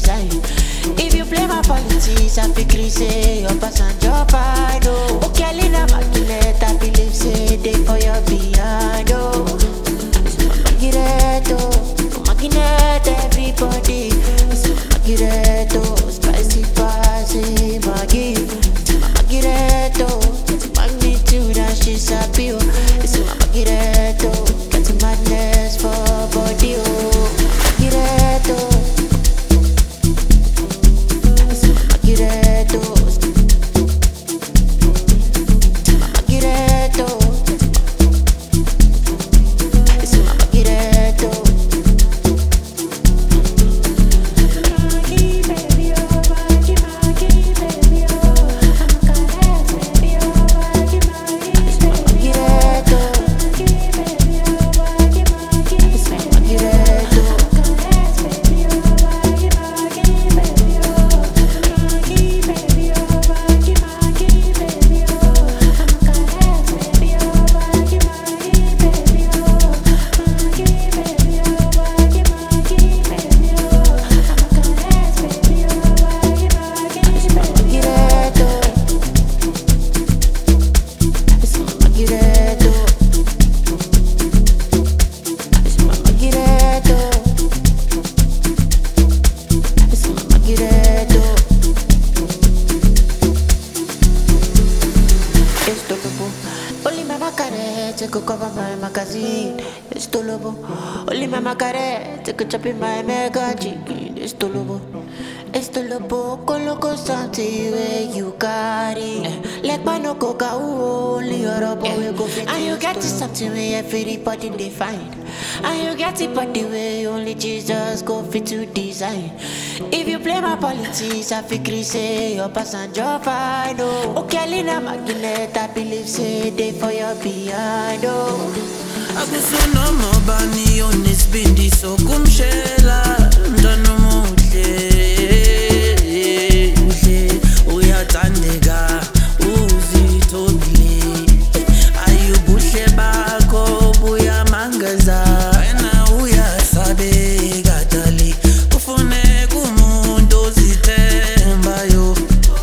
design. If you play my politics, I feel say your pass and your fine. Oh, okay, Lina Magnet, I believe say they for your behind. Oh, Magnet, everybody. Magnet, spicy, spicy, Maggie. Magnet, magnitude and she's happy. It's Magnet, got madness for body. Oh, Magnet, only mama carrot could cover my magazine. It's to lobo. Only mama carrot could chop in my mega chicken. It's to lobo. It's to lobo. Coloco something where you got it. Like mano coca, only your boy go fit. And you get to something where everybody they find. And you get it but the way only Jesus go fit to design. If you play my politics, I feel say your pass and your fine. Oh, okay, Lina Magnet, I believe say they for your behind. Oh, akusona mabani onesibindi sokumshela mntwana omuhle uhle uyathandeka uzithobile ayubuhle bakho buyamangaza wena uyasabeka dali ufune kumuntu ozithembayo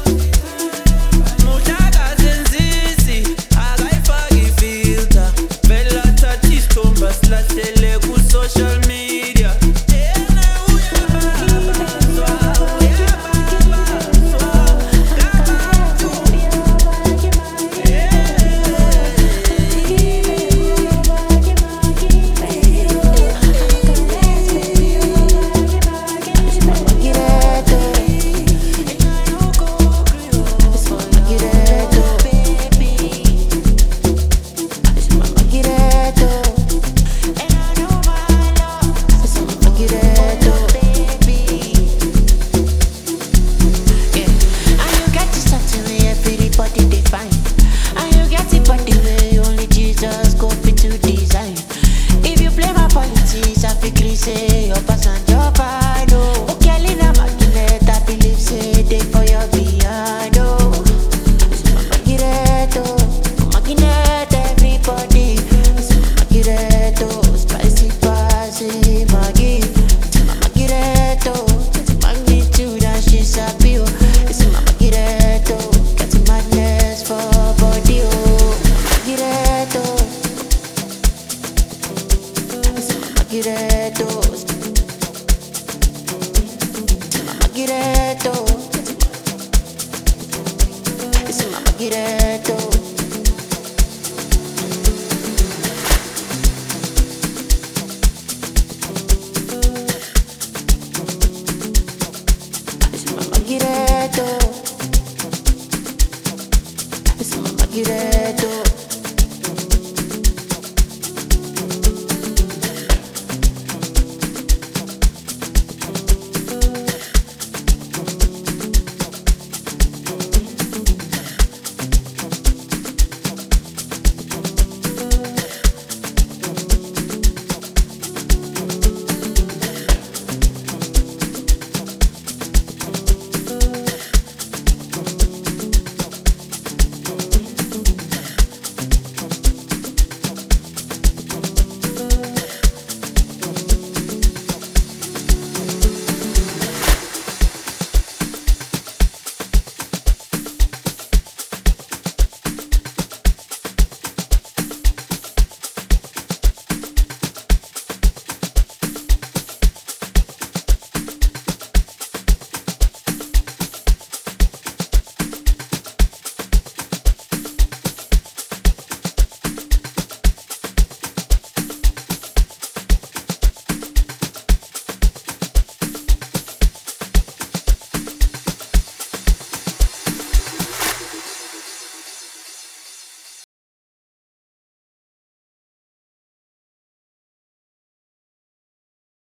muhlaka senzisi akayifaki filter vela thatha isithombe silahlele ku social media yena uyababazwa say your pass and your fine. Oh, okay, Lina Magnet, I believe say they for your behind. Oh, Magnet, everybody. Magnet, spicy, spicy, Maggie. Magnet, magnitude and she's happy. It's Magnet, got madness for body. Oh, Magnet, it's Magneto. It's Magneto. It's Magneto.